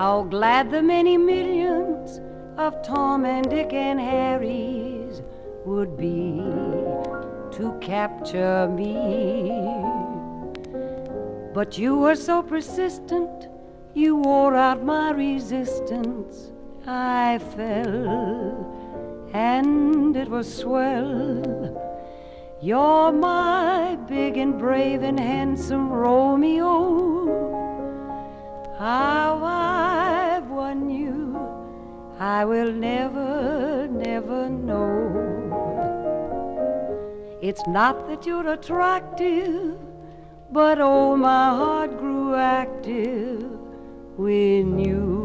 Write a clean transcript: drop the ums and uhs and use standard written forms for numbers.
How glad the many millions of Tom and Dick and Harrys would be to capture me. But you were so persistent, you wore out my resistance. I fell, and it was swell. You're my big and brave and handsome Romeo. How I've won you, I will never, never know. It's not that you're attractive, but oh, my heart grew active when you